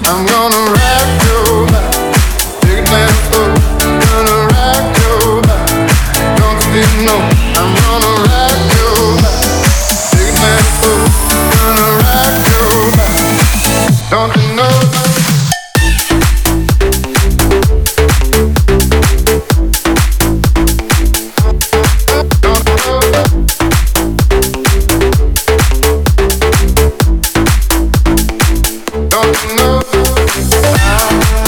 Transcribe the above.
I'm gonna rock your body. Take that foot, gonna rock your body. Don't you know I'm gonna rock your body. Take that foot, gonna rock your body. Don't you know? Don't you know?